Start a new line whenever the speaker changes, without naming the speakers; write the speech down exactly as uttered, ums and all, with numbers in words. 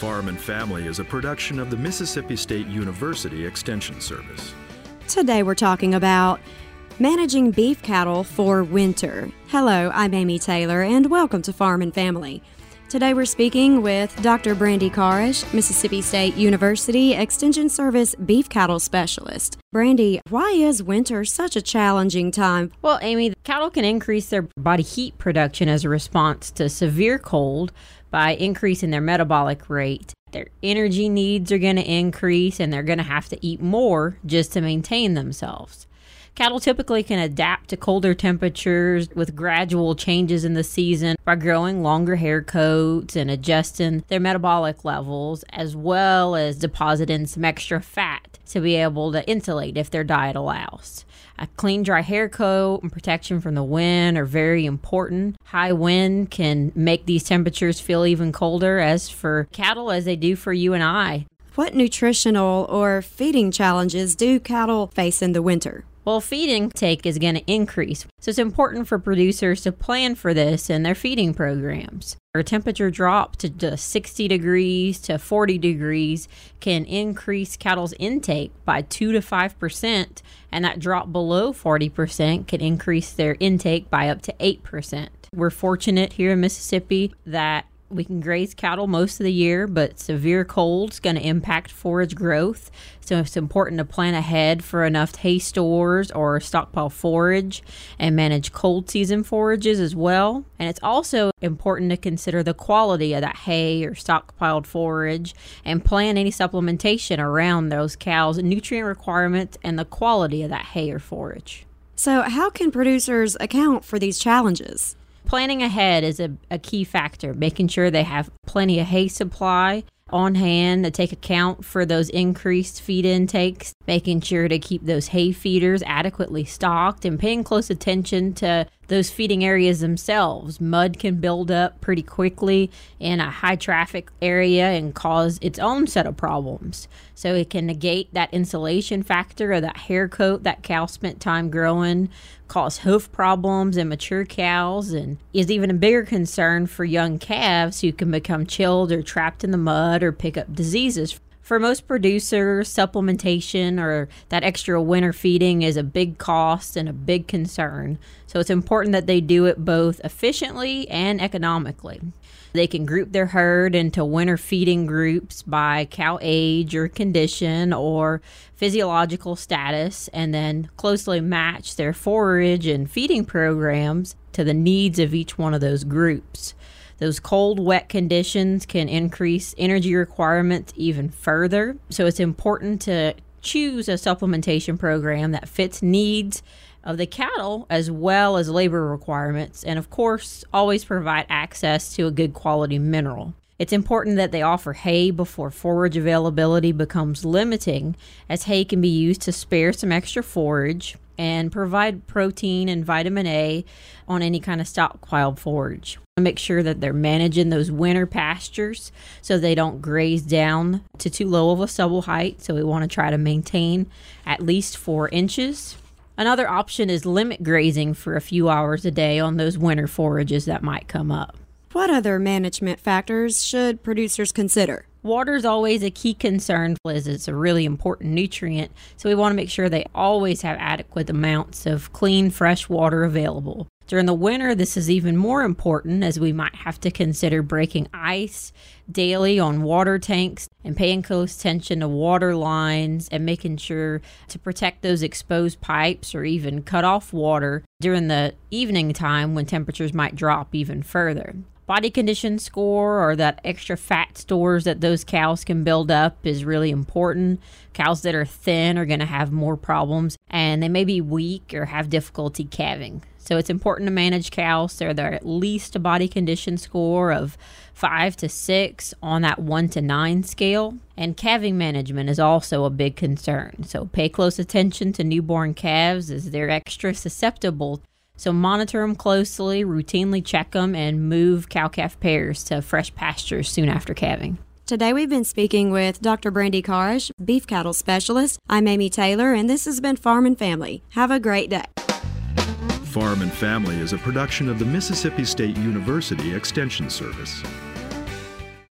Farm and Family is a production of the Mississippi State University Extension Service.
Today we're talking about managing beef cattle for winter. Hello, I'm Amy Taylor, and welcome to Farm and Family. Today we're speaking with Doctor Brandy Karish, Mississippi State University Extension Service beef cattle specialist. Brandy, why is winter such a challenging time?
Well, Amy, cattle can increase their body heat production as a response to severe cold by increasing their metabolic rate. Their energy needs are going to increase, and they're going to have to eat more just to maintain themselves. Cattle typically can adapt to colder temperatures with gradual changes in the season by growing longer hair coats and adjusting their metabolic levels, as well as depositing some extra fat to be able to insulate if their diet allows. A clean, dry hair coat and protection from the wind are very important. High wind can make these temperatures feel even colder as for cattle as they do for you and I.
What nutritional or feeding challenges do cattle face in the winter?
Well, feeding intake is going to increase, so it's important for producers to plan for this in their feeding programs. A temperature drop to just sixty degrees to forty degrees can increase cattle's intake by two to five percent, and that drop below forty percent can increase their intake by up to eight percent. We're fortunate here in Mississippi that we can graze cattle most of the year, but severe cold is going to impact forage growth. So it's important to plan ahead for enough hay stores or stockpile forage and manage cold season forages as well. And it's also important to consider the quality of that hay or stockpiled forage and plan any supplementation around those cows' nutrient requirements and the quality of that hay or forage.
So how can producers account for these challenges?
Planning ahead is a, a key factor, making sure they have plenty of hay supply on hand to take account for those increased feed intakes, making sure to keep those hay feeders adequately stocked, and paying close attention to those feeding areas themselves. Mud can build up pretty quickly in a high traffic area and cause its own set of problems. So it can negate that insulation factor of that hair coat that cow spent time growing, cause hoof problems in mature cows, and is even a bigger concern for young calves who can become chilled or trapped in the mud or pick up diseases. For most producers, supplementation or that extra winter feeding is a big cost and a big concern. So it's important that they do it both efficiently and economically. They can group their herd into winter feeding groups by cow age or condition or physiological status, and then closely match their forage and feeding programs to the needs of each one of those groups. Those cold, wet conditions can increase energy requirements even further. So it's important to choose a supplementation program that fits needs of the cattle as well as labor requirements, and of course, always provide access to a good quality mineral. It's important that they offer hay before forage availability becomes limiting, as hay can be used to spare some extra forage and provide protein and vitamin A on any kind of stockpile forage. Make sure that they're managing those winter pastures so they don't graze down to too low of a stubble height. So we want to try to maintain at least four inches. Another option is limit grazing for a few hours a day on those winter forages that might come up.
What other management factors should producers consider?
Water is always a key concern as it's a really important nutrient, so we want to make sure they always have adequate amounts of clean, fresh water available. During the winter, this is even more important as we might have to consider breaking ice daily on water tanks and paying close attention to water lines and making sure to protect those exposed pipes or even cut off water during the evening time when temperatures might drop even further. Body condition score, or that extra fat stores that those cows can build up, is really important. Cows that are thin are going to have more problems, and they may be weak or have difficulty calving. So it's important to manage cows so they're at least a body condition score of five to six on that one to nine scale. And calving management is also a big concern. So pay close attention to newborn calves as they're extra susceptible. So monitor them closely, routinely check them, and move cow-calf pairs to fresh pastures soon after calving.
Today we've been speaking with Doctor Brandy Karish, beef cattle specialist. I'm Amy Taylor, and this has been Farm and Family. Have a great day.
Farm and Family is a production of the Mississippi State University Extension Service.